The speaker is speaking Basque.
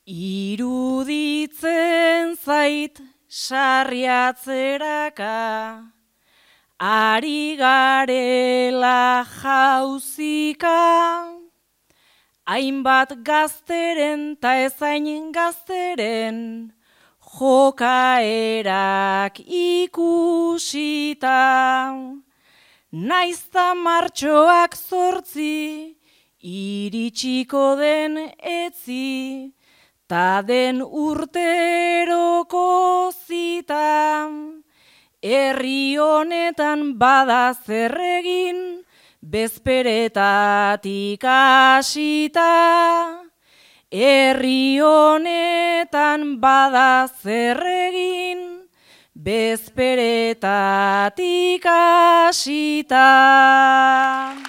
Iruditzen zait sarriatzeraka, ari garela jauzika, hainbat gazteren ta ezain gazteren jokaerak ikusita. Naizta martxoak 8 iritsiko den etzi, ta den urteroko zita. Herri honetan bada zer egin, bezperetatik hasita. Herri honetan bada zer egin, bezperetatik hasita.